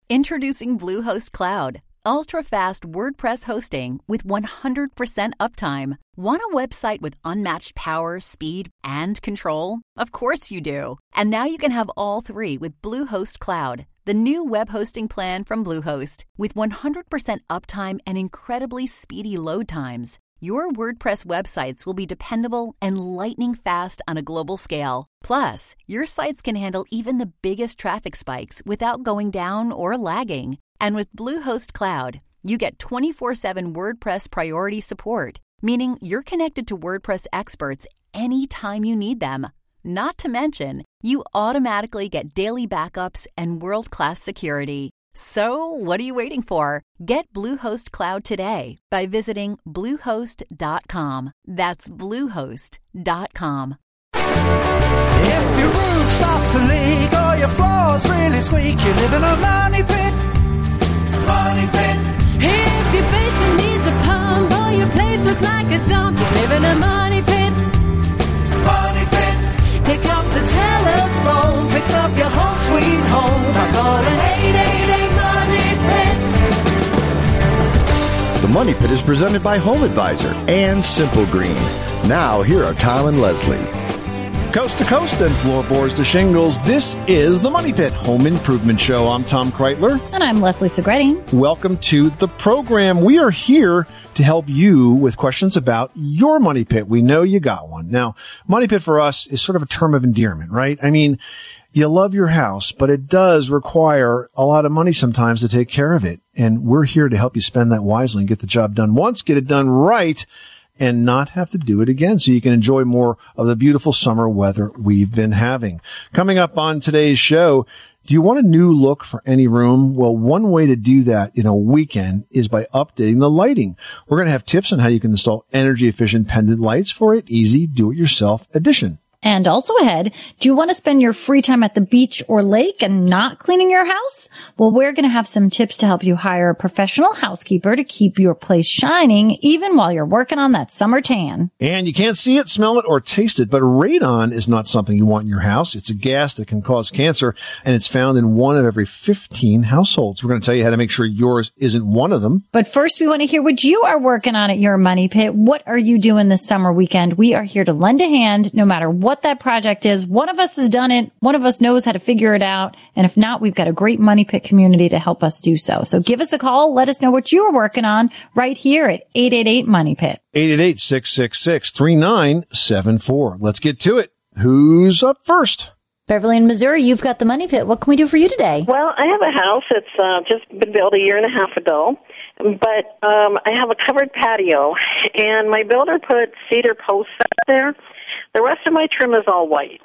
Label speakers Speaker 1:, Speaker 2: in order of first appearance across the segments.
Speaker 1: Introducing Bluehost Cloud, ultra-fast WordPress hosting with 100% uptime. Want a website with unmatched power, speed, and control? Of course you do. And now you can have all three with Bluehost Cloud, the new web hosting plan from Bluehost. With 100% uptime and incredibly speedy load times, your WordPress websites will be dependable and lightning fast on a global scale. Plus, your sites can handle even the biggest traffic spikes without going down or lagging. And with Bluehost Cloud, you get 24/7 WordPress priority support, meaning you're connected to WordPress experts anytime you need them. Not to mention, you automatically get daily backups and world-class security. So, what are you waiting for? Get Bluehost Cloud today by visiting Bluehost.com. That's Bluehost.com.
Speaker 2: If your roof starts to leak or your floor's really squeak, you live in a money pit. Money pit.
Speaker 3: If your basement needs a pump or your place looks like a dump, you live in a money pit.
Speaker 2: Money pit.
Speaker 3: Pick up the telephone, fix up your home sweet home. I got an 888 Money Pit.
Speaker 4: The Money Pit is presented by Home Advisor and Simple Green. Now, here are Tom and Leslie.
Speaker 5: Coast to coast and floorboards to shingles, this is the Money Pit Home Improvement Show. I'm Tom Kreitler.
Speaker 6: And I'm Leslie Segretti.
Speaker 5: Welcome to the program. We are here to help you with questions about your money pit. We know you got one. Now, money pit for us is sort of a term of endearment, right? I mean, you love your house, but it does require a lot of money sometimes to take care of it. And we're here to help you spend that wisely and get the job done once, get it done right, and not have to do it again so you can enjoy more of the beautiful summer weather we've been having. Coming up on today's show, do you want a new look for any room? Well, one way to do that in a weekend is by updating the lighting. We're going to have tips on how you can install energy-efficient pendant lights for an easy do-it-yourself addition.
Speaker 6: And also ahead, do you want to spend your free time at the beach or lake and not cleaning your house? Well, we're going to have some tips to help you hire a professional housekeeper to keep your place shining even while you're working on that summer tan.
Speaker 5: And you can't see it, smell it, or taste it, but radon is not something you want in your house. It's a gas that can cause cancer, and it's found in 1 of every 15 households. We're going to tell you how to make sure yours isn't one of them.
Speaker 6: But first, we want to hear what you are working on at your money pit. What are you doing this summer weekend? We are here to lend a hand no matter what that project is. One of us has done it. One of us knows how to figure it out. And if not, we've got a great Money Pit community to help us do so. So give us a call. Let us know what you're working on right here at 888 Money Pit.
Speaker 5: 888-666-3974. Let's get to it. Who's up first?
Speaker 6: Beverly in Missouri, you've got the Money Pit. What can we do for you today?
Speaker 7: Well, I have a house that's just been built a year and a half ago. But I have a covered patio, and my builder put cedar posts up there. The rest of my trim is all white.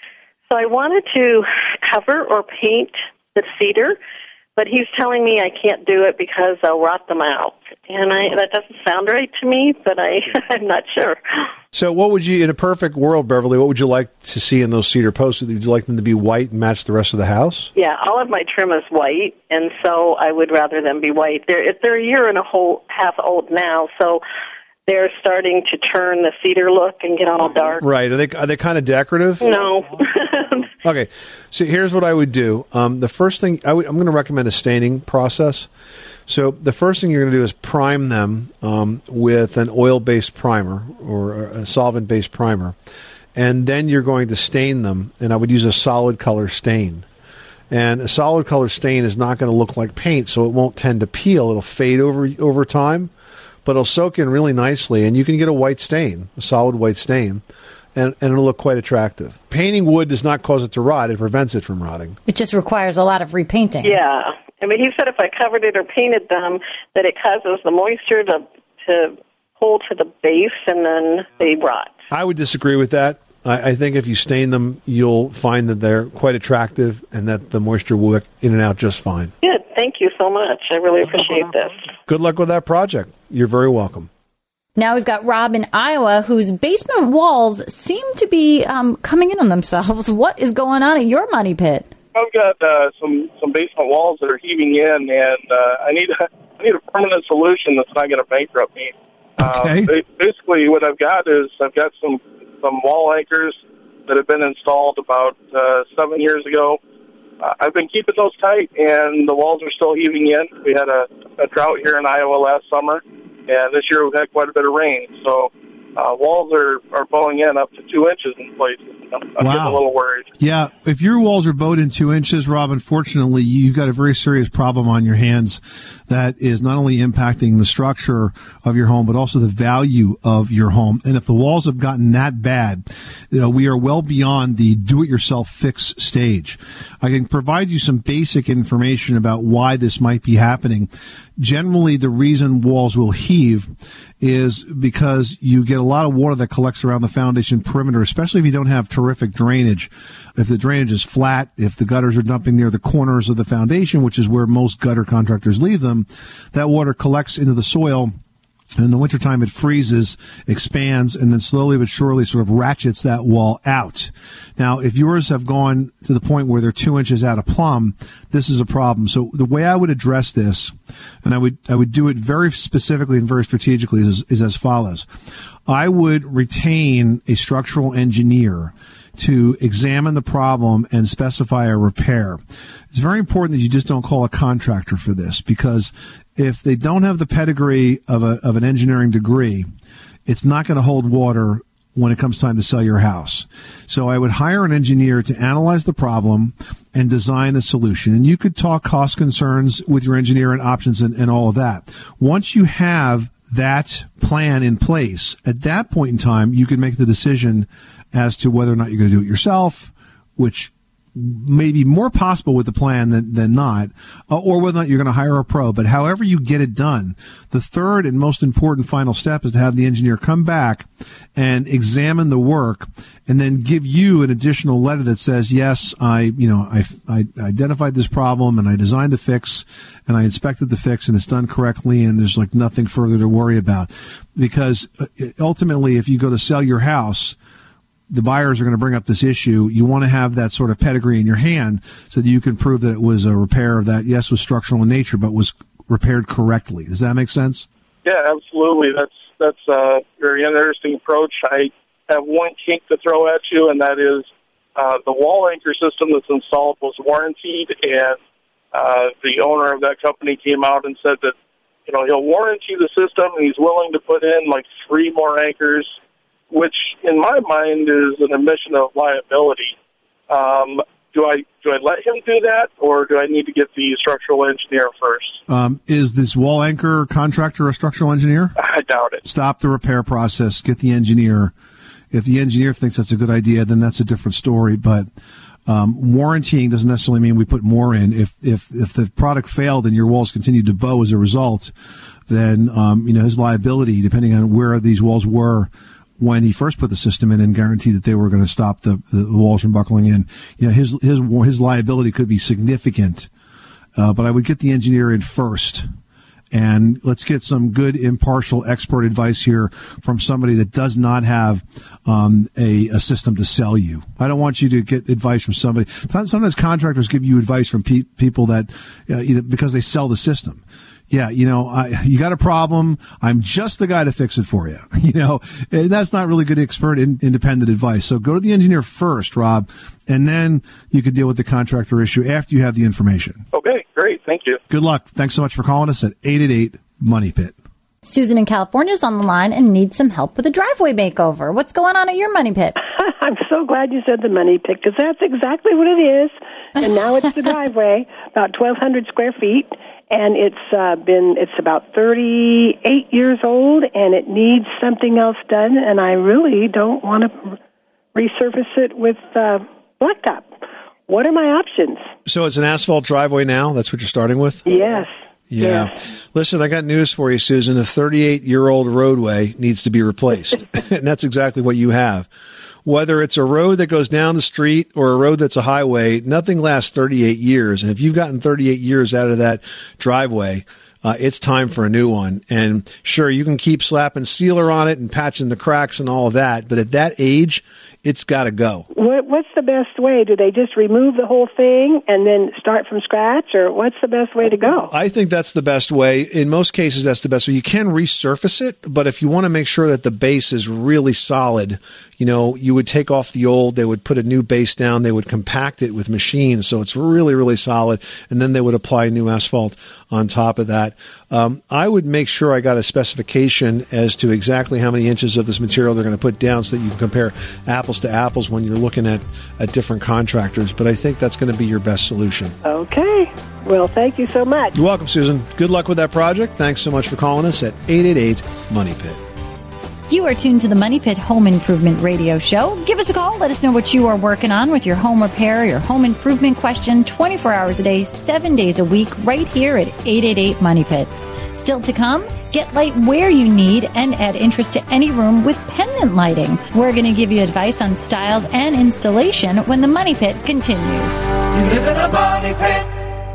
Speaker 7: So I wanted to cover or paint the cedar, but he's telling me I can't do it because I'll rot them out. And that doesn't sound right to me, but I'm not sure.
Speaker 5: So what would you, in a perfect world, Beverly, what would you like to see in those cedar posts? Would you like them to be white and match the rest of the house?
Speaker 7: Yeah, all of my trim is white, and so I would rather them be white. They're a year and a half old now, so they're starting to turn the cedar look and get all dark.
Speaker 5: Right. Are they kind of decorative?
Speaker 7: No.
Speaker 5: Okay. So here's what I would do. The first thing, I'm going to recommend a staining process. So the first thing you're going to do is prime them with an oil-based primer or a solvent-based primer. And then you're going to stain them, and I would use a solid color stain. And a solid color stain is not going to look like paint, so it won't tend to peel. It'll fade over time. But it'll soak in really nicely, and you can get a white stain, a solid white stain, and it'll look quite attractive. Painting wood does not cause it to rot. It prevents it from rotting.
Speaker 6: It just requires a lot of repainting.
Speaker 7: Yeah. I mean, he said if I covered it or painted them, that it causes the moisture to hold to the base, and then they rot.
Speaker 5: I would disagree with that. I think if you stain them, you'll find that they're quite attractive and that the moisture will work in and out just fine.
Speaker 7: Good. Thank you so much. I really appreciate this.
Speaker 5: Good luck with that project. You're very welcome.
Speaker 6: Now we've got Rob in Iowa, whose basement walls seem to be coming in on themselves. What is going on at your money pit?
Speaker 8: I've got some basement walls that are heaving in, and I need a permanent solution that's not going to bankrupt me.
Speaker 5: Okay.
Speaker 8: Basically, what I've got some wall anchors that have been installed about 7 years ago. I've been keeping those tight, and the walls are still heaving in. We had a drought here in Iowa last summer, and this year we've had quite a bit of rain. So walls are bowing in up to 2 inches in places. I'm getting a little worried.
Speaker 5: Yeah, if your walls are bowed in 2 inches, Rob, unfortunately, you've got a very serious problem on your hands that is not only impacting the structure of your home, but also the value of your home. And if the walls have gotten that bad, we are well beyond the do-it-yourself fix stage. I can provide you some basic information about why this might be happening. Generally, the reason walls will heave is because you get a lot of water that collects around the foundation perimeter, especially if you don't have terrific drainage. If the drainage is flat, if the gutters are dumping near the corners of the foundation, which is where most gutter contractors leave them, that water collects into the soil. And in the wintertime, it freezes, expands, and then slowly but surely sort of ratchets that wall out. Now, if yours have gone to the point where they're 2 inches out of plumb, this is a problem. So the way I would address this, and I would do it very specifically and very strategically, is as follows. I would retain a structural engineer to examine the problem and specify a repair. It's very important that you just don't call a contractor for this, because if they don't have the pedigree of an engineering degree, it's not going to hold water when it comes time to sell your house. So I would hire an engineer to analyze the problem and design the solution. And you could talk cost concerns with your engineer and options and all of that. Once you have that plan in place, at that point in time, you can make the decision as to whether or not you're going to do it yourself, which may be more possible with the plan than not, or whether or not you're going to hire a pro. But however you get it done, the third and most important final step is to have the engineer come back and examine the work and then give you an additional letter that says, yes, I identified this problem and I designed a fix and I inspected the fix and it's done correctly and there's like nothing further to worry about. Because ultimately, if you go to sell your house, the buyers are going to bring up this issue. You want to have that sort of pedigree in your hand so that you can prove that it was a repair that, yes, was structural in nature, but was repaired correctly. Does that make sense?
Speaker 8: Yeah, absolutely. That's a very interesting approach. I have one kink to throw at you, and that is the wall anchor system that's installed was warrantied, and the owner of that company came out and said that, he'll warranty the system, and he's willing to put in like 3 more anchors, which in my mind is an admission of liability. Do I let him do that, or do I need to get the structural engineer first?
Speaker 5: Is this wall anchor contractor a structural engineer?
Speaker 8: I doubt it. Stop
Speaker 5: the repair process. Get the engineer. If the engineer thinks that's a good idea, then that's a different story. But warrantying doesn't necessarily mean we put more in. If the product failed and your walls continued to bow as a result, then his liability, depending on where these walls were when he first put the system in and guaranteed that they were going to stop the walls from buckling in, his liability could be significant. But I would get the engineer in first. And let's get some good, impartial, expert advice here from somebody that does not have a system to sell you. I don't want you to get advice from somebody. Sometimes contractors give you advice from people that because they sell the system. Yeah, you got a problem. I'm just the guy to fix it for you. And that's not really good expert independent advice. So go to the engineer first, Rob, and then you can deal with the contractor issue after you have the information.
Speaker 8: Okay, great. Thank you.
Speaker 5: Good luck. Thanks so much for calling us at 888-MONEY-PIT.
Speaker 6: Susan in California is on the line and needs some help with a driveway makeover. What's going on at your money pit?
Speaker 9: I'm so glad you said the money pit, because that's exactly what it is. And now it's the driveway, about 1,200 square feet. And it's about 38 years old, and it needs something else done, and I really don't want to resurface it with blacktop. What are my options?
Speaker 5: So it's an asphalt driveway now? That's what you're starting with?
Speaker 9: Yes.
Speaker 5: Yeah.
Speaker 9: Yes.
Speaker 5: Listen, I got news for you, Susan. A 38-year-old roadway needs to be replaced, and that's exactly what you have. Whether it's a road that goes down the street or a road that's a highway, nothing lasts 38 years. And if you've gotten 38 years out of that driveway, it's time for a new one. And sure, you can keep slapping sealer on it and patching the cracks and all of that. But at that age, it's got to go.
Speaker 9: What's the best way? Do they just remove the whole thing and then start from scratch, or what's the best way to go?
Speaker 5: I think that's the best way. In most cases, that's the best way. You can resurface it, but if you want to make sure that the base is really solid, you would take off the old, they would put a new base down, they would compact it with machines so it's really, really solid, and then they would apply new asphalt on top of that. I would make sure I got a specification as to exactly how many inches of this material they're going to put down so that you can compare apples to apples when you're looking at different contractors. But I think that's going to be your best solution.
Speaker 9: Okay. Well, thank you so much.
Speaker 5: You're welcome, Susan. Good luck with that project. Thanks so much for calling us at 888-MONEY-PIT.
Speaker 6: You are tuned to the Money Pit Home Improvement Radio Show. Give us a call. Let us know what you are working on with your home repair, your home improvement question, 24 hours a day, 7 days a week, right here at 888-MONEY-PIT. Still to come, get light where you need and add interest to any room with pendant lighting. We're going to give you advice on styles and installation when the Money Pit continues.
Speaker 2: You live in a money pit.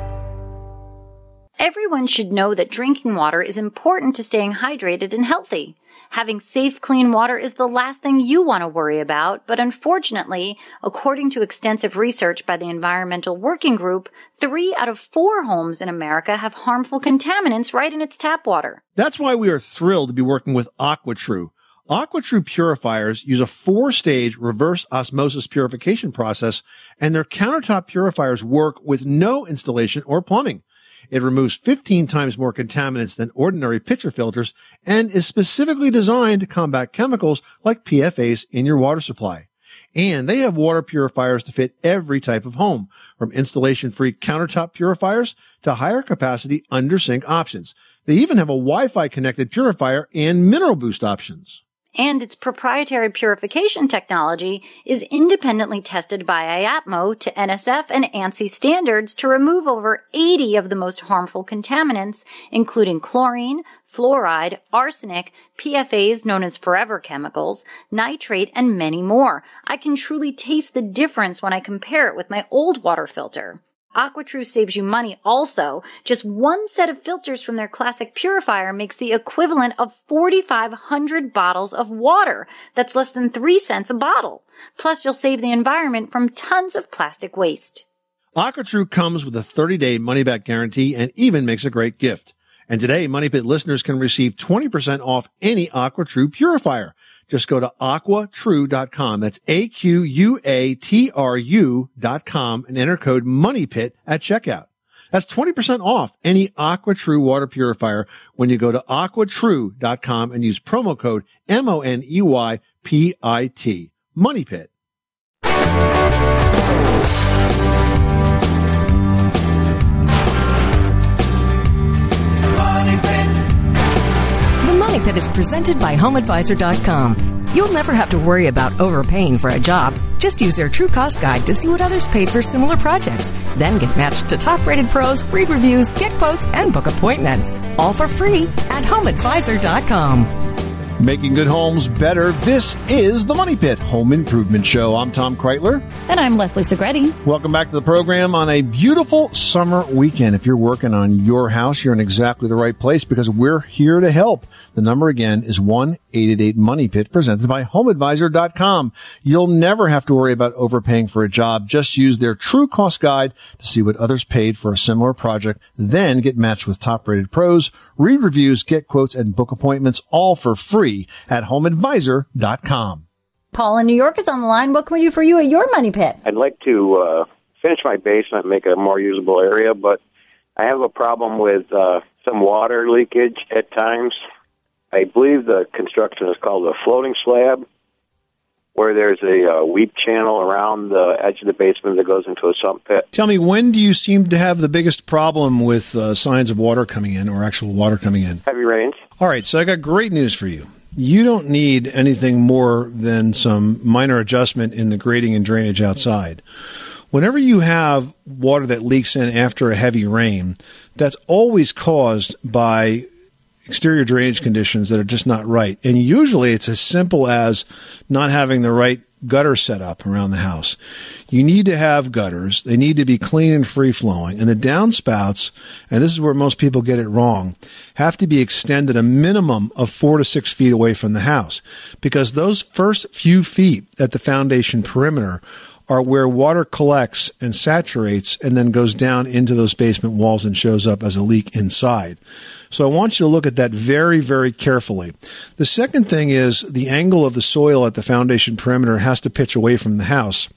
Speaker 6: Everyone should know that drinking water is important to staying hydrated and healthy. Having safe, clean water is the last thing you want to worry about, but unfortunately, according to extensive research by the Environmental Working Group, 3 out of 4 homes in America have harmful contaminants right in its tap water.
Speaker 5: That's why we are thrilled to be working with AquaTrue. AquaTrue purifiers use a 4-stage reverse osmosis purification process, and their countertop purifiers work with no installation or plumbing. It removes 15 times more contaminants than ordinary pitcher filters and is specifically designed to combat chemicals like PFAS in your water supply. And they have water purifiers to fit every type of home, from installation-free countertop purifiers to higher capacity under-sink options. They even have a Wi-Fi connected purifier and mineral boost options.
Speaker 6: And its proprietary purification technology is independently tested by IAPMO to NSF and ANSI standards to remove over 80 of the most harmful contaminants, including chlorine, fluoride, arsenic, PFAS known as forever chemicals, nitrate, and many more. I can truly taste the difference when I compare it with my old water filter. AquaTrue saves you money also. Just one set of filters from their classic purifier makes the equivalent of 4,500 bottles of water. That's less than 3 cents a bottle. Plus, you'll save the environment from tons of plastic waste.
Speaker 5: AquaTrue comes with a 30-day money-back guarantee and even makes a great gift. And today, Money Pit listeners can receive 20% off any AquaTrue purifier. Just go to AquaTrue.com. That's AQUATRU.com and enter code MONEYPIT at checkout. That's 20% off any AquaTrue water purifier when you go to AquaTrue.com and use promo code MONEYPIT. Money Pit.
Speaker 10: The Money Pit is presented by HomeAdvisor.com. You'll never have to worry about overpaying for a job. Just use their True Cost Guide to see what others paid for similar projects. Then get matched to top-rated pros, read reviews, get quotes, and book appointments. All for free at HomeAdvisor.com.
Speaker 5: Making good homes better. This is the Money Pit Home Improvement Show. I'm Tom Kreitler.
Speaker 6: And I'm Leslie Segretti.
Speaker 5: Welcome back to the program on a beautiful summer weekend. If you're working on your house, you're in exactly the right place because we're here to help. The number again is 1-888-MONEY-PIT, presented by HomeAdvisor.com. You'll never have to worry about overpaying for a job. Just use their True Cost Guide to see what others paid for a similar project. Then get matched with top-rated pros, read reviews, get quotes, and book appointments, all for free at HomeAdvisor.com.
Speaker 6: Paul in New York is on the line. What can we do for you at your Money Pit?
Speaker 11: I'd like to finish my basement, make a more usable area, but I have a problem with some water leakage at times. I believe the construction is called a floating slab, where there's a weep channel around the edge of the basement that goes into a sump pit.
Speaker 5: Tell me, when do you seem to have the biggest problem with signs of water coming in or actual water coming in?
Speaker 11: Heavy rains.
Speaker 5: All right, so I got great news for you. You don't need anything more than some minor adjustment in the grading and drainage outside. Whenever you have water that leaks in after a heavy rain, that's always caused by exterior drainage conditions that are just not right. And usually it's as simple as not having the right gutters set up around the house. You need to have gutters. They need to be clean and free-flowing. And the downspouts, and this is where most people get it wrong, have to be extended a minimum of 4 to 6 feet away from the house, because those first few feet at the foundation perimeter are where water collects and saturates and then goes down into those basement walls and shows up as a leak inside. So I want you to look at that very, very carefully. The second thing is the angle of the soil at the foundation perimeter has to pitch away from the house.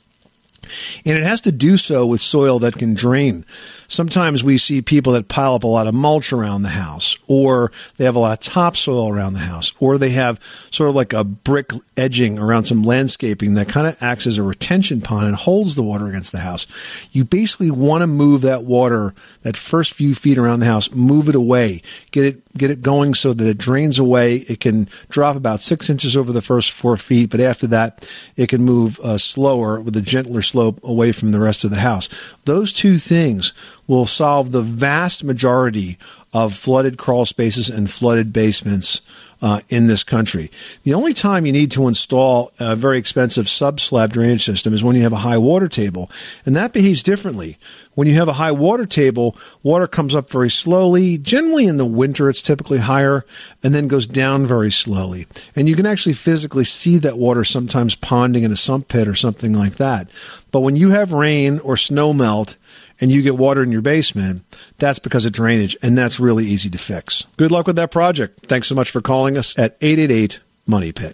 Speaker 5: And it has to do so with soil that can drain. Sometimes we see people that pile up a lot of mulch around the house, or they have a lot of topsoil around the house, or they have sort of like a brick edging around some landscaping that kind of acts as a retention pond and holds the water against the house. You basically want to move that water, that first few feet around the house, move it away, get it going so that it drains away. It can drop about 6 inches over the first 4 feet, but after that, it can move slower with a gentler slope away from the rest of the house. Those two things will solve the vast majority of flooded crawl spaces and flooded basements in this country. The only time you need to install a very expensive sub-slab drainage system is when you have a high water table, and that behaves differently. When you have a high water table, water comes up very slowly. Generally in the winter, it's typically higher, and then goes down very slowly. And you can actually physically see that water sometimes ponding in a sump pit or something like that. But when you have rain or snow melt and you get water in your basement, that's because of drainage, and that's really easy to fix. Good luck with that project. Thanks so much for calling us at 888-MONEY-PIT.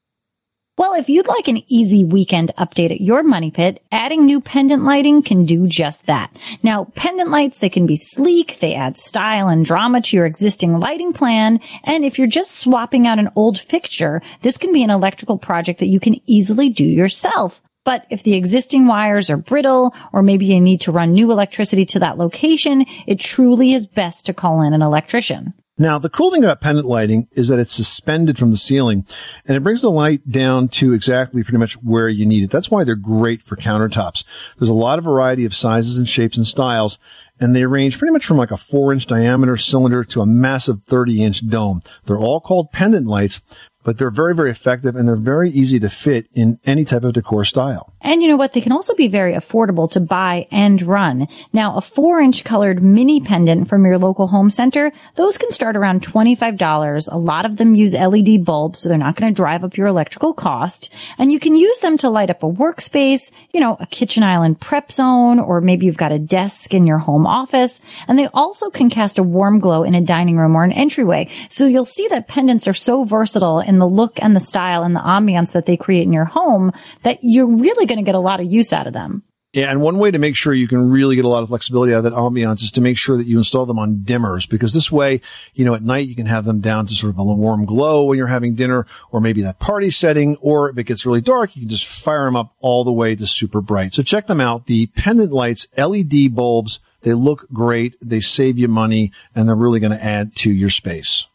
Speaker 6: Well, if you'd like an easy weekend update at your money pit, adding new pendant lighting can do just that. Now, pendant lights, they can be sleek, they add style and drama to your existing lighting plan, and if you're just swapping out an old fixture, this can be an electrical project that you can easily do yourself. But if the existing wires are brittle, or maybe you need to run new electricity to that location, it truly is best to call in an electrician.
Speaker 5: Now, the cool thing about pendant lighting is that it's suspended from the ceiling, and it brings the light down to exactly pretty much where you need it. That's why they're great for countertops. There's a lot of variety of sizes and shapes and styles, and they range pretty much from like a 4-inch diameter cylinder to a massive 30-inch dome. They're all called pendant lights, but they're very, very effective, and they're very easy to fit in any type of decor style.
Speaker 6: And you know what? They can also be very affordable to buy and run. Now, a 4-inch colored mini pendant from your local home center, those can start around $25. A lot of them use LED bulbs, so they're not going to drive up your electrical cost. And you can use them to light up a workspace, you know, a kitchen island prep zone, or maybe you've got a desk in your home office. And they also can cast a warm glow in a dining room or an entryway. So you'll see that pendants are so versatile in the look and the style and the ambiance that they create in your home that you're really going to get a lot of use out of them.
Speaker 5: Yeah, and one way to make sure you can really get a lot of flexibility out of that ambiance is to make sure that you install them on dimmers, because this way, you know, at night you can have them down to sort of a warm glow when you're having dinner, or maybe that party setting, or if it gets really dark, you can just fire them up all the way to super bright. So check them out. The pendant lights, LED bulbs, they look great, they save you money, and they're really going to add to your space.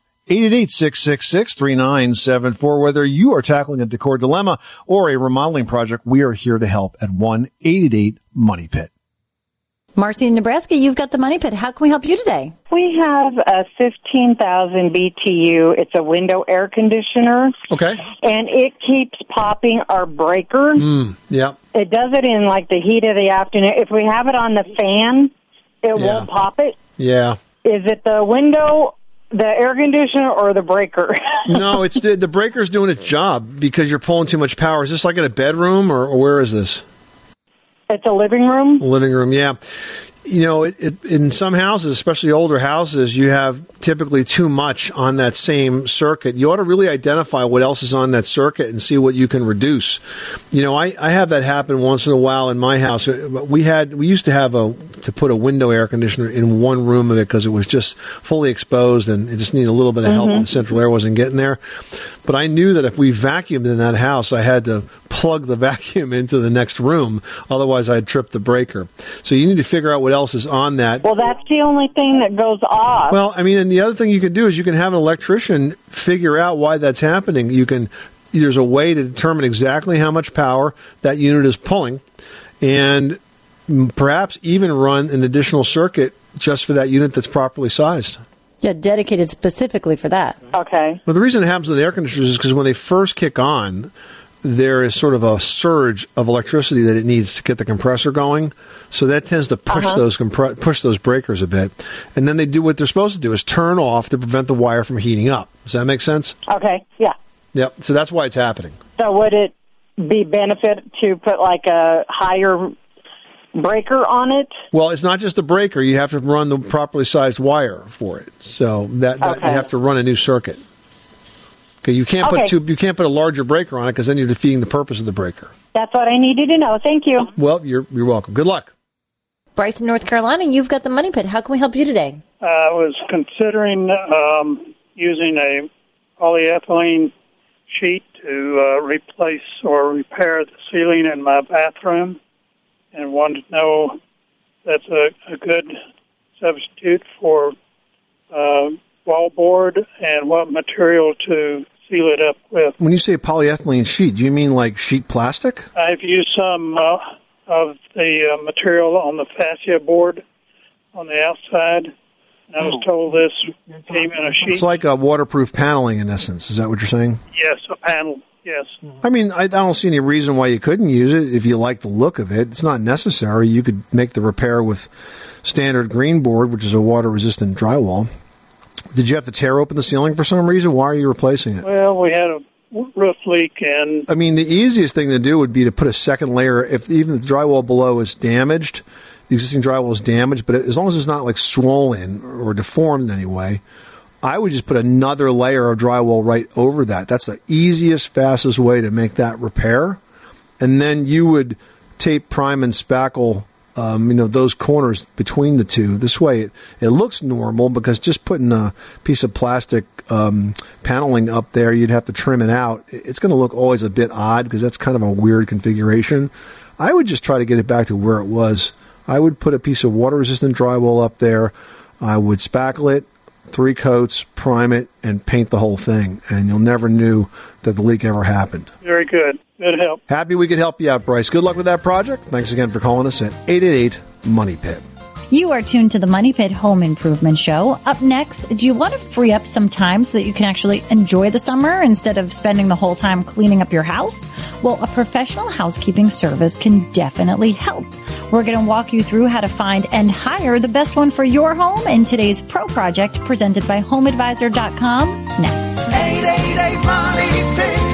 Speaker 5: 888-666-3974. Whether you are tackling a decor dilemma or a remodeling project, we are here to help at 1-888-MONEY-PIT.
Speaker 6: Marcy in Nebraska, you've got the Money Pit. How can we help you today?
Speaker 12: We have a 15,000 BTU. It's a window air conditioner.
Speaker 5: Okay.
Speaker 12: And it keeps popping our breaker.
Speaker 5: Yeah.
Speaker 12: It does it in like the heat of the afternoon. If we have it on the fan, it won't pop it.
Speaker 5: Yeah.
Speaker 12: Is it the window, the air conditioner, or the breaker?
Speaker 5: No, it's the breaker's doing its job because you're pulling too much power. Is this like in a bedroom, or where is this?
Speaker 12: It's a living room.
Speaker 5: Living room, yeah. You know, in some houses, especially older houses, you have typically too much on that same circuit. You ought to really identify what else is on that circuit and see what you can reduce. You know, I have that happen once in a while in my house. We used to have to put a window air conditioner in one room of it because it was just fully exposed and it just needed a little bit of help and the central air wasn't getting there. But I knew that if we vacuumed in that house, I had to plug the vacuum into the next room. Otherwise, I'd trip the breaker. So you need to figure out what else is on that.
Speaker 12: Well, that's the only thing that goes off.
Speaker 5: Well, I mean, and the other thing you can do is you can have an electrician figure out why that's happening. There's a way to determine exactly how much power that unit is pulling, and perhaps even run an additional circuit just for that unit that's properly sized.
Speaker 6: Yeah, dedicated specifically for that.
Speaker 12: Okay.
Speaker 5: Well, the reason it happens with air conditioners is because when they first kick on, there is sort of a surge of electricity that it needs to get the compressor going. So that tends to push push those breakers a bit. And then they do what they're supposed to do, is turn off to prevent the wire from heating up. Does that make sense?
Speaker 12: Okay, yeah.
Speaker 5: Yep. So that's why it's happening.
Speaker 12: So would it be benefit to put like a higher breaker on it?
Speaker 5: Well, it's not just the breaker. You have to run the properly sized wire for it. So that you have to run a new circuit. Okay, you can't put a larger breaker on it because then you're defeating the purpose of the breaker.
Speaker 12: That's what I needed to know. Thank you.
Speaker 5: Well, you're welcome. Good luck.
Speaker 6: Bryce in North Carolina, you've got the Money Pit. How can we help you today?
Speaker 13: I was considering using a polyethylene sheet to replace or repair the ceiling in my bathroom, and wanted to know that's a good substitute for wallboard and what material to seal it up with.
Speaker 5: When you say polyethylene sheet, do you mean like sheet plastic?
Speaker 13: I've used some of the material on the fascia board on the outside. And I was told this came in a sheet.
Speaker 5: It's like a waterproof paneling in essence. Is that what you're saying?
Speaker 13: Yes, a panel, yes.
Speaker 5: I mean, I don't see any reason why you couldn't use it if you like the look of it. It's not necessary. You could make the repair with standard green board, which is a water-resistant drywall. Did you have to tear open the ceiling for some reason? Why are you replacing it?
Speaker 13: Well, we had a roof leak, and
Speaker 5: I mean, the easiest thing to do would be to put a second layer. If even the drywall below is damaged, the existing drywall is damaged, but as long as it's not like swollen or deformed in any way, I would just put another layer of drywall right over that. That's the easiest, fastest way to make that repair. And then you would tape, prime, and spackle those corners between the two. This way it looks normal, because just putting a piece of plastic paneling up there, you'd have to trim it out. It's going to look always a bit odd because that's kind of a weird configuration. I would just try to get it back to where it was. I would put a piece of water-resistant drywall up there. I would spackle it, 3 coats, prime it, and paint the whole thing. And you'll never knew that the leak ever happened.
Speaker 13: Very good. Good help.
Speaker 5: Happy we could help you out, Bryce. Good luck with that project. Thanks again for calling us at 888-MONEY-PIT.
Speaker 6: You are tuned to the Money Pit Home Improvement Show. Up next, do you want to free up some time so that you can actually enjoy the summer instead of spending the whole time cleaning up your house? Well, a professional housekeeping service can definitely help. We're going to walk you through how to find and hire the best one for your home in today's Pro Project presented by HomeAdvisor.com next.
Speaker 2: 888 Money Pit.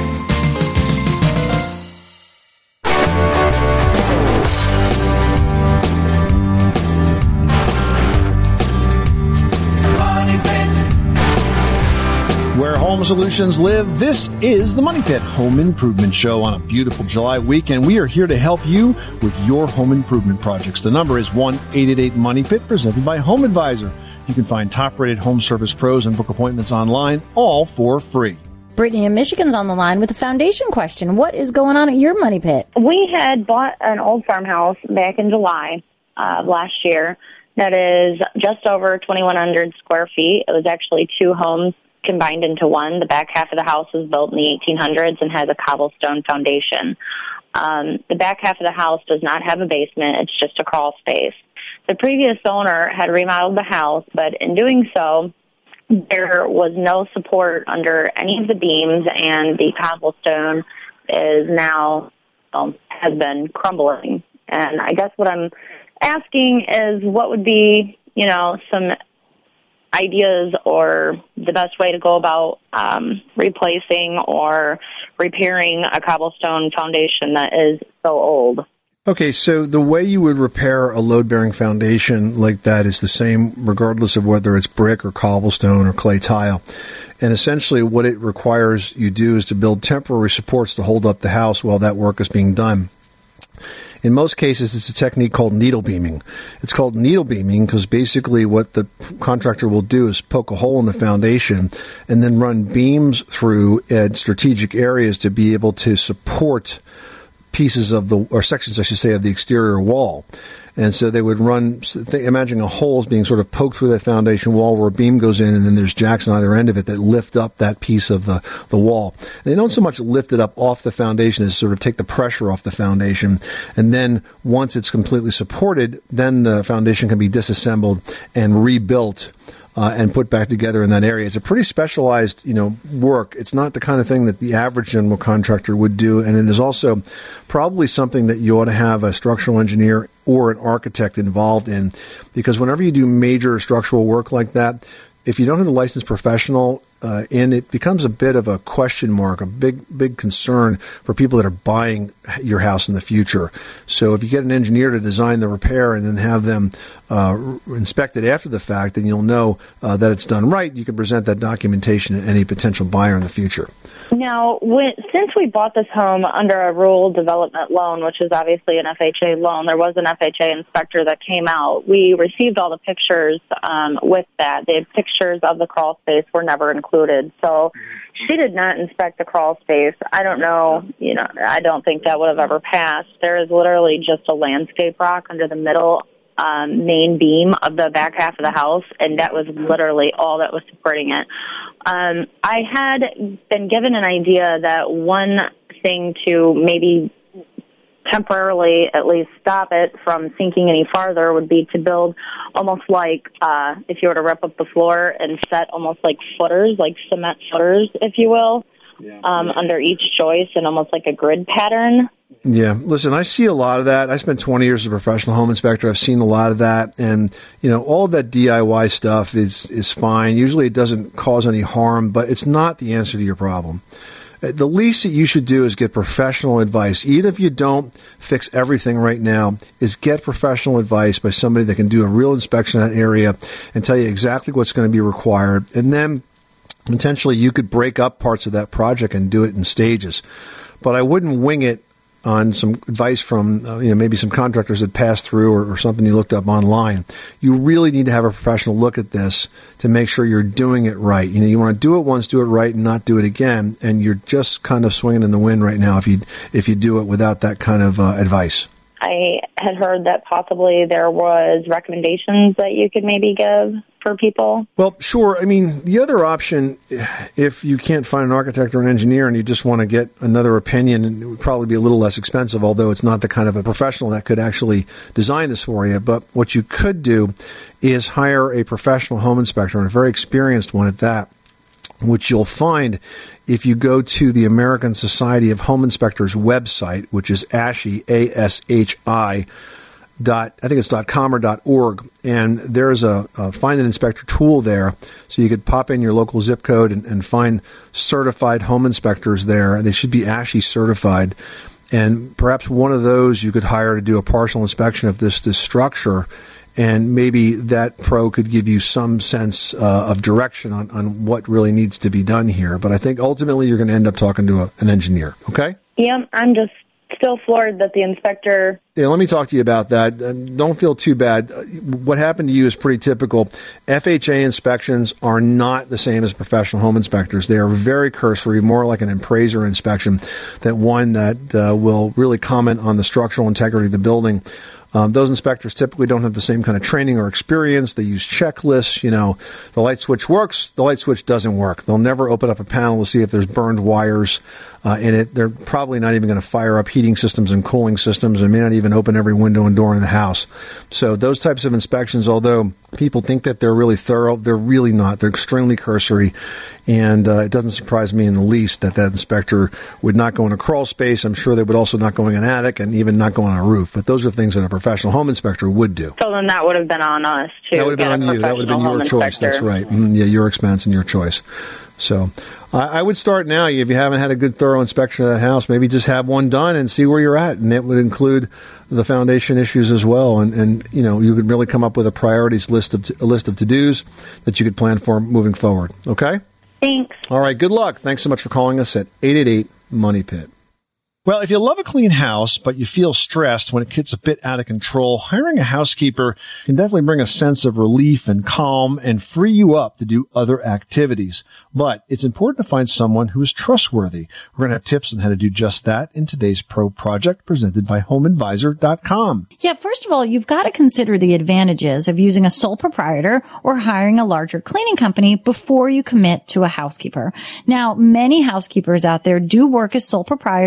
Speaker 5: Where home solutions live, this is the Money Pit Home Improvement Show on a beautiful July weekend. We are here to help you with your home improvement projects. The number is 1-888-MONEY-PIT, presented by Home Advisor. You can find top-rated home service pros and book appointments online, all for free.
Speaker 6: Brittany in Michigan's on the line with a foundation question. What is going on at your Money Pit?
Speaker 14: We had bought an old farmhouse back in July of last year that is just over 2,100 square feet. It was actually 2 homes combined into one. The back half of the house was built in the 1800s and has a cobblestone foundation. The back half of the house does not have a basement. It's just a crawl space. The previous owner had remodeled the house, but in doing so, there was no support under any of the beams, and the cobblestone is now has been crumbling. And I guess what I'm asking is what would be, some ideas or the best way to go about replacing or repairing a cobblestone foundation that is so old.
Speaker 5: Okay, so the way you would repair a load-bearing foundation like that is the same regardless of whether it's brick or cobblestone or clay tile. And essentially what it requires you do is to build temporary supports to hold up the house while that work is being done. In most cases, it's a technique called needle beaming. It's called needle beaming because basically what the contractor will do is poke a hole in the foundation and then run beams through at strategic areas to be able to support pieces of or sections, I should say, of the exterior wall. And so they would run, imagine a hole is being sort of poked through that foundation wall where a beam goes in, and then there's jacks on either end of it that lift up that piece of the wall. And they don't so much lift it up off the foundation as sort of take the pressure off the foundation. And then once it's completely supported, then the foundation can be disassembled and rebuilt and put back together in that area. It's a pretty specialized, work. It's not the kind of thing that the average general contractor would do, and it is also probably something that you ought to have a structural engineer or an architect involved in, because whenever you do major structural work like that, if you don't have a licensed professional in, it becomes a bit of a question mark, a big concern for people that are buying your house in the future. So if you get an engineer to design the repair and then have them inspect it after the fact, then you'll know that it's done right. You can present that documentation to any potential buyer in the future.
Speaker 14: Now, since we bought this home under a rural development loan, which is obviously an FHA loan, there was an FHA inspector that came out. We received all the pictures with that. The pictures of the crawl space were never included. So she did not inspect the crawl space. I don't know, I don't think that would have ever passed. There is literally just a landscape rock under the middle main beam of the back half of the house, and that was literally all that was supporting it. I had been given an idea that one thing to maybe temporarily at least stop it from sinking any farther would be to build almost like if you were to rip up the floor and set almost like footers, like cement footers, if you will, under each joist and almost like a grid pattern.
Speaker 5: Yeah. Listen, I see a lot of that. I spent 20 years as a professional home inspector. I've seen a lot of that. And, all of that DIY stuff is fine. Usually it doesn't cause any harm, but it's not the answer to your problem. The least that you should do is get professional advice. Even if you don't fix everything right now, is get professional advice by somebody that can do a real inspection of that area and tell you exactly what's going to be required. And then potentially you could break up parts of that project and do it in stages. But I wouldn't wing it on some advice from, maybe some contractors that passed through or something you looked up online. You really need to have a professional look at this to make sure you're doing it right. You want to do it once, do it right, and not do it again. And you're just kind of swinging in the wind right now if you do it without that kind of advice.
Speaker 14: I had heard that possibly there was recommendations that you could maybe give for people.
Speaker 5: Well, sure. I mean, the other option, if you can't find an architect or an engineer and you just want to get another opinion, and it would probably be a little less expensive, although it's not the kind of a professional that could actually design this for you. But what you could do is hire a professional home inspector, and a very experienced one at that, which you'll find if you go to the American Society of Home Inspectors website, which is ASHI, ASHI, I think it's .com or .org, and there's a find an inspector tool there, so you could pop in your local zip code and find certified home inspectors there. They should be ASHI certified, and perhaps one of those you could hire to do a partial inspection of this structure, and maybe that pro could give you some sense of direction on what really needs to be done here. But I think ultimately you're going to end up talking to an engineer, okay?
Speaker 14: Yeah, I'm just still floored that the inspector...
Speaker 5: Yeah, let me talk to you about that. Don't feel too bad. What happened to you is pretty typical. FHA inspections are not the same as professional home inspectors. They are very cursory, more like an appraiser inspection than one that will really comment on the structural integrity of the building. Those inspectors typically don't have the same kind of training or experience. They use checklists. The light switch works, the light switch doesn't work. They'll never open up a panel to see if there's burned wires in it. They're probably not even going to fire up heating systems and cooling systems, and may not even open every window and door in the house. So those types of inspections, although people think that they're really thorough, they're really not. They're extremely cursory, and it doesn't surprise me in the least that inspector would not go in a crawl space. I'm sure they would also not go in an attic and even not go on a roof. But those are things that a professional home inspector would do.
Speaker 14: So then that would have been on us, too.
Speaker 5: That would have been on you. That would have been your choice. That's right. Yeah, your expense and your choice. So I would start now. If you haven't had a good, thorough inspection of that house, maybe just have one done and see where you're at. And it would include the foundation issues as well. And you could really come up with a priorities list of to-dos that you could plan for moving forward. Okay?
Speaker 14: Thanks.
Speaker 5: All right. Good luck. Thanks so much for calling us at 888-MONEY-PIT. Well, if you love a clean house, but you feel stressed when it gets a bit out of control, hiring a housekeeper can definitely bring a sense of relief and calm and free you up to do other activities. But it's important to find someone who is trustworthy. We're going to have tips on how to do just that in today's Pro Project presented by HomeAdvisor.com.
Speaker 6: Yeah, first of all, you've got to consider the advantages of using a sole proprietor or hiring a larger cleaning company before you commit to a housekeeper. Now, many housekeepers out there do work as sole proprietors of their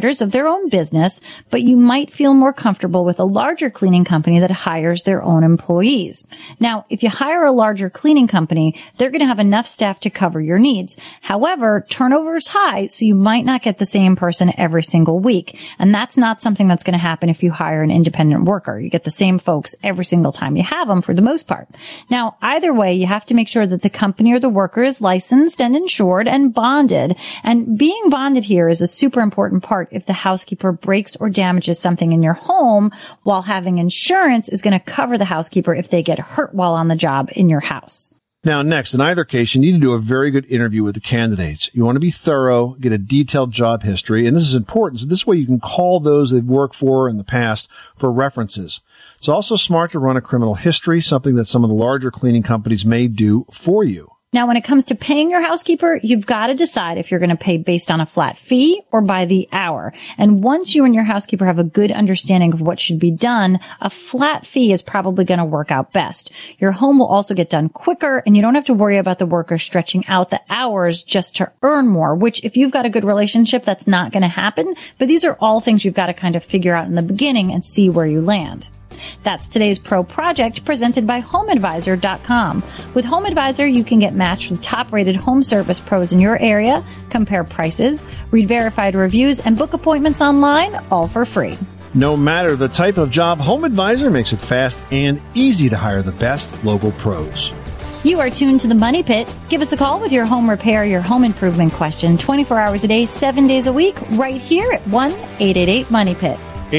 Speaker 6: own business, but you might feel more comfortable with a larger cleaning company that hires their own employees. Now, if you hire a larger cleaning company, they're going to have enough staff to cover your needs. However, turnover is high, so you might not get the same person every single week. And that's not something that's going to happen if you hire an independent worker. You get the same folks every single time you have them for the most part. Now, either way, you have to make sure that the company or the worker is licensed and insured and bonded. And being bonded here is a super important part if the housekeeper breaks or damages something in your home, while having insurance is going to cover the housekeeper if they get hurt while on the job in your house.
Speaker 5: Now, next, in either case, you need to do a very good interview with the candidates. You want to be thorough, get a detailed job history, and this is important. So this way you can call those they've worked for in the past for references. It's also smart to run a criminal history, something that some of the larger cleaning companies may do for you.
Speaker 6: Now, when it comes to paying your housekeeper, you've got to decide if you're going to pay based on a flat fee or by the hour. And once you and your housekeeper have a good understanding of what should be done, a flat fee is probably going to work out best. Your home will also get done quicker, and you don't have to worry about the worker stretching out the hours just to earn more, which if you've got a good relationship, that's not going to happen. But these are all things you've got to kind of figure out in the beginning and see where you land. That's today's Pro Project presented by HomeAdvisor.com. With HomeAdvisor, you can get matched with top-rated home service pros in your area, compare prices, read verified reviews, and book appointments online, all for free.
Speaker 5: No matter the type of job, HomeAdvisor makes it fast and easy to hire the best local pros.
Speaker 6: You are tuned to the Money Pit. Give us a call with your home repair, your home improvement question, 24 hours a day, 7 days a week, right here at 1-888-MONEY-PIT.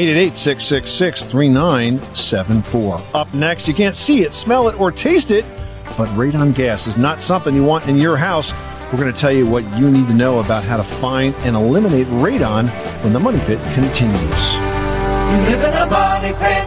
Speaker 5: 888-666-3974. Up next, you can't see it, smell it, or taste it, but radon gas is not something you want in your house. We're going to tell you what you need to know about how to find and eliminate radon when the Money Pit continues.
Speaker 2: You live in a money pit.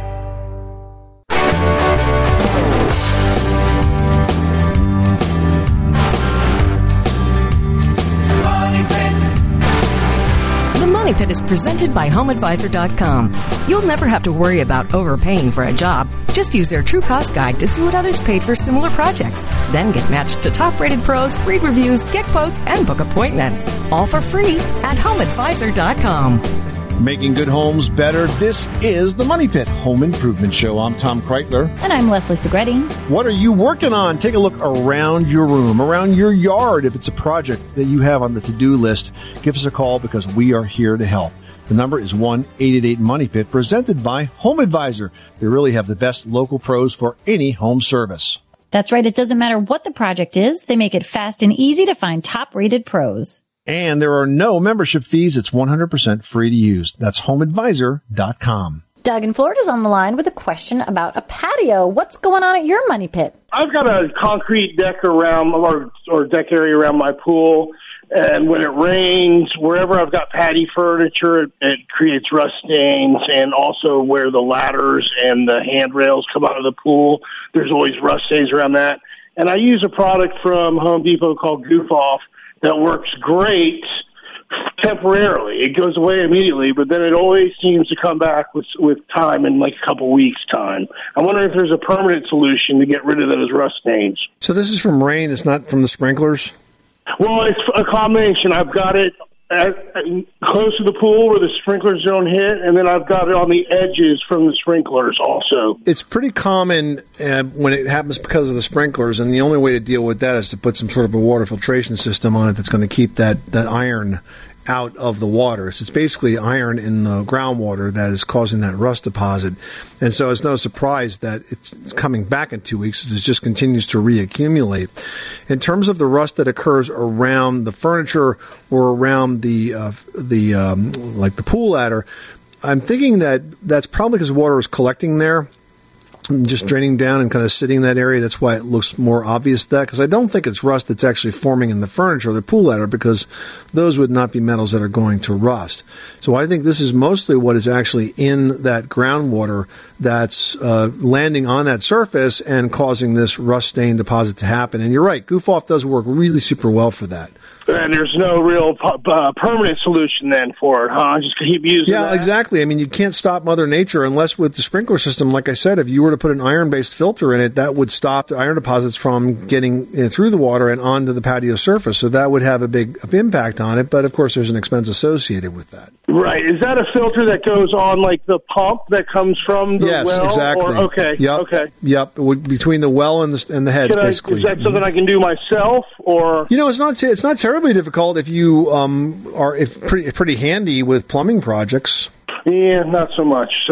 Speaker 10: Money Pit is presented by HomeAdvisor.com. You'll never have to worry about overpaying for a job. Just use their True Cost Guide to see what others paid for similar projects. Then get matched to top-rated pros, read reviews, get quotes, and book appointments. All for free at HomeAdvisor.com.
Speaker 5: Making good homes better. This is the Money Pit Home Improvement Show. I'm Tom Kreitler.
Speaker 6: And I'm Leslie Segretti.
Speaker 5: What are you working on? Take a look around your room, around your yard. If it's a project that you have on the to-do list, give us a call because we are here to help. The number is 1-888-MONEY-PIT, presented by HomeAdvisor. They really have the best local pros for any home service.
Speaker 6: That's right. It doesn't matter what the project is. They make it fast and easy to find top-rated pros.
Speaker 5: And there are no membership fees. It's 100% free to use. That's HomeAdvisor.com.
Speaker 6: Doug in Florida's on the line with a question about a patio. What's going on at your Money Pit?
Speaker 8: I've got a concrete deck around or deck area around my pool, and when it rains, wherever I've got patio furniture, it creates rust stains, and also where the ladders and the handrails come out of the pool, there's always rust stains around that. And I use a product from Home Depot called Goof Off that works great temporarily. It goes away immediately, but then it always seems to come back with time in like a couple weeks' time. I wonder if there's a permanent solution to get rid of those rust stains.
Speaker 5: So this is from rain. It's not from the sprinklers?
Speaker 8: Well, it's a combination. I've got it close to the pool where the sprinklers don't hit, and then I've got it on the edges from the sprinklers also.
Speaker 5: It's pretty common when it happens because of the sprinklers, and the only way to deal with that is to put some sort of a water filtration system on it that's going to keep that iron out of the water. So it's basically iron in the groundwater that is causing that rust deposit. And so it's no surprise that it's coming back in 2 weeks. It just continues to reaccumulate. In terms of the rust that occurs around the furniture or around like the pool ladder, I'm thinking that that's probably because water is collecting there, just draining down and kind of sitting in that area. That's why it looks more obvious that, because I don't think it's rust that's actually forming in the furniture or the pool ladder, because those would not be metals that are going to rust. So I think this is mostly what is actually in that groundwater that's landing on that surface and causing this rust stain deposit to happen. And you're right, Goof Off does work really super well for that.
Speaker 8: And there's no real permanent solution then for it, huh? Just keep using that?
Speaker 5: Yeah, exactly. I mean, you can't stop Mother Nature unless with the sprinkler system, like I said, if you were to put an iron-based filter in it, that would stop the iron deposits from getting through the water and onto the patio surface. So that would have a big impact on it. But, of course, there's an expense associated with that.
Speaker 8: Right. Is that a filter that goes on, like, the pump that comes from the well?
Speaker 5: Yes, exactly.
Speaker 8: Okay.
Speaker 5: Yep.
Speaker 8: Okay.
Speaker 5: Yep. Between the well and the heads, basically.
Speaker 8: Is that something I can do myself, or?
Speaker 5: You know, it's not terribly difficult if you are pretty handy with plumbing projects.
Speaker 8: Yeah, not so much. So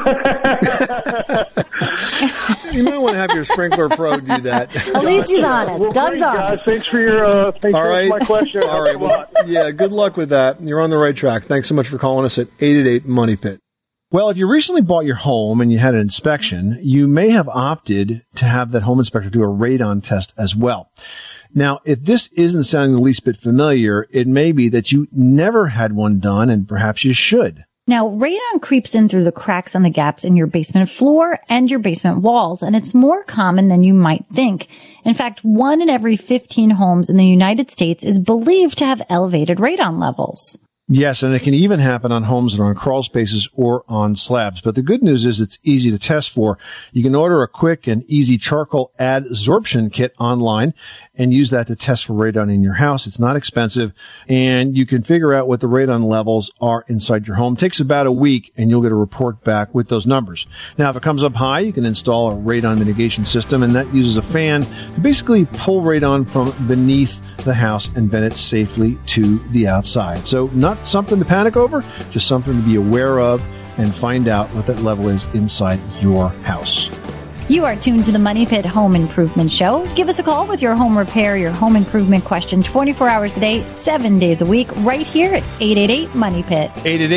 Speaker 5: you might want to have your sprinkler pro do that.
Speaker 6: At least he's honest.
Speaker 8: Well,
Speaker 6: Doug's honest.
Speaker 8: Thanks for your my question.
Speaker 5: All right. Well, yeah, good luck with that. You're on the right track. Thanks so much for calling us at 888-MONEY-PIT. Well, if you recently bought your home and you had an inspection, you may have opted to have that home inspector do a radon test as well. Now, if this isn't sounding the least bit familiar, it may be that you never had one done, and perhaps you should.
Speaker 6: Now, radon creeps in through the cracks and the gaps in your basement floor and your basement walls, and it's more common than you might think. In fact, 1 in every 15 homes in the United States is believed to have elevated radon levels.
Speaker 5: Yes, and it can even happen on homes that are on crawl spaces or on slabs. But the good news is it's easy to test for. You can order a quick and easy charcoal adsorption kit online and use that to test for radon in your house. It's not expensive, and you can figure out what the radon levels are inside your home. It takes about a week, and you'll get a report back with those numbers. Now, if it comes up high, you can install a radon mitigation system, and that uses a fan to basically pull radon from beneath the house and vent it safely to the outside. So not something to panic over, just something to be aware of and find out what that level is inside your house.
Speaker 6: You are tuned to the Money Pit Home Improvement Show. Give us a call with your home repair, your home improvement question 24 hours a day, 7 days a week, right here at 888-MONEY-PIT.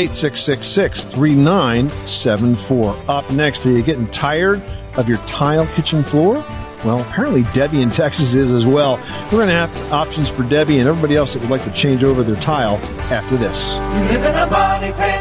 Speaker 5: 888-666-3974. Up next, are you getting tired of your tile kitchen floor? Well, apparently Debbie in Texas is as well. We're going to have options for Debbie and everybody else that would like to change over their tile after this.
Speaker 2: You live in a money pit.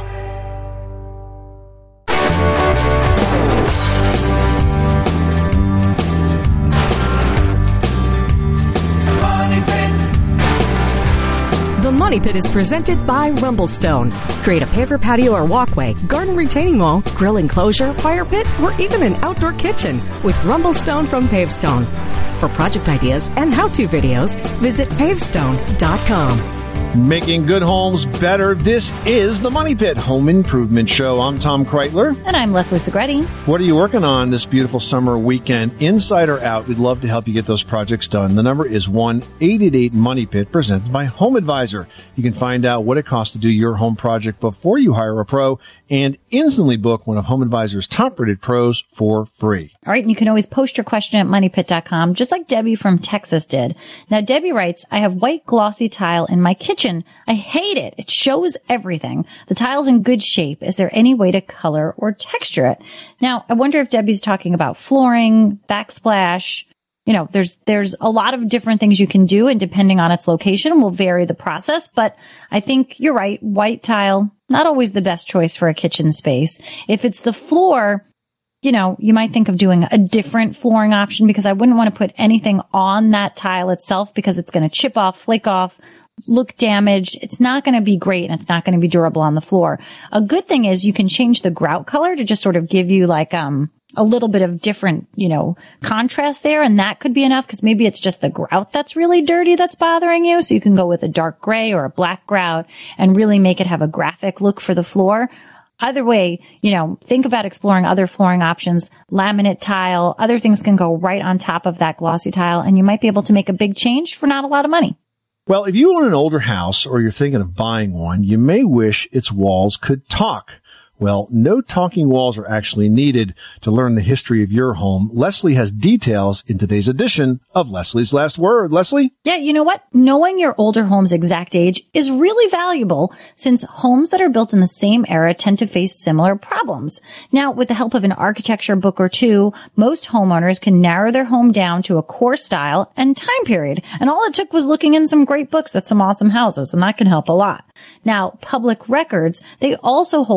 Speaker 10: The Money Pit is presented by Rumblestone. Create a paver patio or walkway, garden retaining wall, grill enclosure, fire pit, or even an outdoor kitchen with Rumblestone from Pavestone. For project ideas and how-to videos, visit pavestone.com.
Speaker 5: Making good homes better. This is the Money Pit Home Improvement Show. I'm Tom Kreitler.
Speaker 6: And I'm Leslie Segretti.
Speaker 5: What are you working on this beautiful summer weekend? Inside or out, we'd love to help you get those projects done. The number is 1-888-MONEY-PIT, presented by Home Advisor. You can find out what it costs to do your home project before you hire a pro and instantly book one of Home Advisor's top-rated pros for free.
Speaker 6: All right, and you can always post your question at moneypit.com, just like Debbie from Texas did. Now, Debbie writes, I have white glossy tile in my kitchen. I hate it. It shows everything. The tile's in good shape. Is there any way to color or texture it? Now, I wonder if Debbie's talking about flooring, backsplash. You know, there's a lot of different things you can do, and depending on its location will vary the process. But I think you're right. White tile, not always the best choice for a kitchen space. If it's the floor, you know, you might think of doing a different flooring option, because I wouldn't want to put anything on that tile itself because it's going to chip off, flake off, look damaged. It's not going to be great, and it's not going to be durable on the floor. A good thing is you can change the grout color to just sort of give you like, a little bit of different, you know, contrast there. And that could be enough, because maybe it's just the grout that's really dirty that's bothering you. So you can go with a dark gray or a black grout and really make it have a graphic look for the floor. Either way, you know, think about exploring other flooring options, laminate tile, other things can go right on top of that glossy tile, and you might be able to make a big change for not a lot of money.
Speaker 5: Well, if you own an older house or you're thinking of buying one, you may wish its walls could talk. Well, no talking walls are actually needed to learn the history of your home. Leslie has details in today's edition of Leslie's Last Word. Leslie?
Speaker 6: Yeah, you know what? Knowing your older home's exact age is really valuable, since homes that are built in the same era tend to face similar problems. Now, with the help of an architecture book or two, most homeowners can narrow their home down to a core style and time period. And all it took was looking in some great books at some awesome houses, and that can help a lot. Now, public records, they also hold key information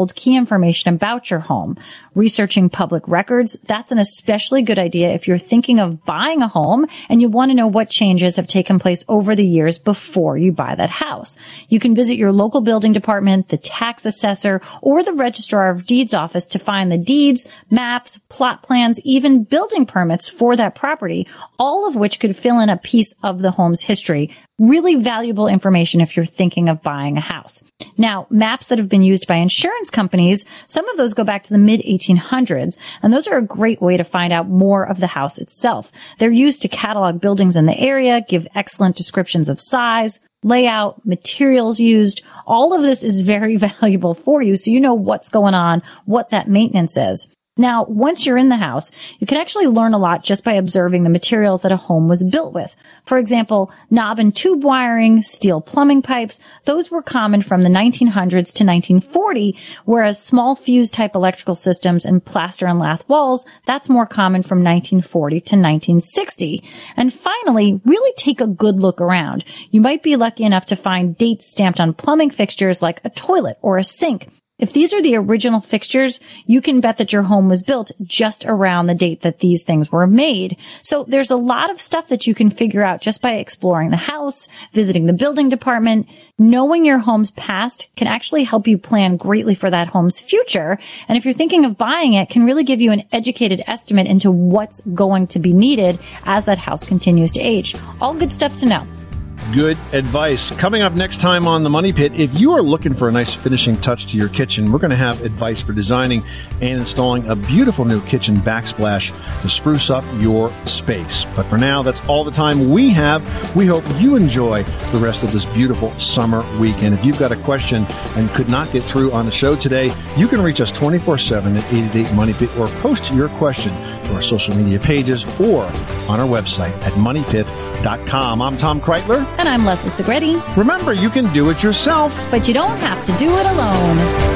Speaker 6: information about your home. Researching public records, that's an especially good idea if you're thinking of buying a home and you want to know what changes have taken place over the years before you buy that house. You can visit your local building department, the tax assessor, or the registrar of deeds office to find the deeds, maps, plot plans, even building permits for that property, all of which could fill in a piece of the home's history. Really valuable information if you're thinking of buying a house. Now, maps that have been used by insurance companies, some of those go back to the mid-1800s, and those are a great way to find out more of the house itself. They're used to catalog buildings in the area, give excellent descriptions of size, layout, materials used. All of this is very valuable for you, so you know what's going on, what that maintenance is. Now, once you're in the house, you can actually learn a lot just by observing the materials that a home was built with. For example, knob and tube wiring, steel plumbing pipes, those were common from the 1900s to 1940, whereas small fuse type electrical systems and plaster and lath walls, that's more common from 1940 to 1960. And finally, really take a good look around. You might be lucky enough to find dates stamped on plumbing fixtures like a toilet or a sink. If these are the original fixtures, you can bet that your home was built just around the date that these things were made. So there's a lot of stuff that you can figure out just by exploring the house, visiting the building department. Knowing your home's past can actually help you plan greatly for that home's future. And if you're thinking of buying it, can really give you an educated estimate into what's going to be needed as that house continues to age. All good stuff to know.
Speaker 5: Good advice. Coming up next time on The Money Pit, if you are looking for a nice finishing touch to your kitchen, we're going to have advice for designing and installing a beautiful new kitchen backsplash to spruce up your space. But for now, that's all the time we have. We hope you enjoy the rest of this beautiful summer weekend. If you've got a question and could not get through on the show today, you can reach us 24/7 at 888 Money Pit or post your question to our social media pages or on our website at moneypit.com. I'm Tom Kreitler.
Speaker 6: And I'm Leslie Segretti.
Speaker 5: Remember, you can do it yourself,
Speaker 6: but you don't have to do it alone.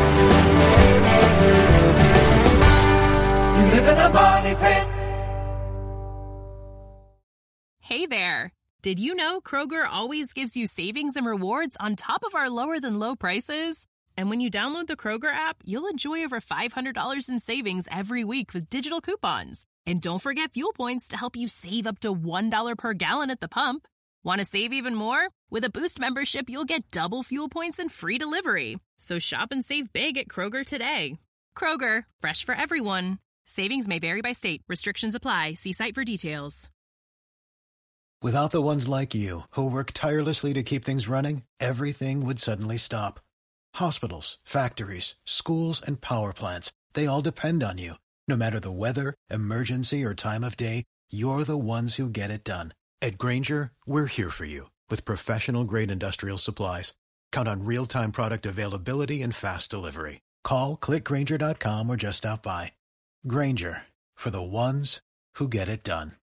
Speaker 2: You live in a money pit.
Speaker 15: Hey there. Did you know Kroger always gives you savings and rewards on top of our lower than low prices? And when you download the Kroger app, you'll enjoy over $500 in savings every week with digital coupons. And don't forget fuel points to help you save up to $1 per gallon at the pump. Want to save even more? With a Boost membership, you'll get double fuel points and free delivery. So shop and save big at Kroger today. Kroger, fresh for everyone. Savings may vary by state. Restrictions apply. See site for details.
Speaker 16: Without the ones like you, who work tirelessly to keep things running, everything would suddenly stop. Hospitals, factories, schools, and power plants, they all depend on you. No matter the weather, emergency, or time of day, you're the ones who get it done. At Grainger, we're here for you with professional-grade industrial supplies. Count on real-time product availability and fast delivery. Call, click Grainger.com, or just stop by. Grainger, for the ones who get it done.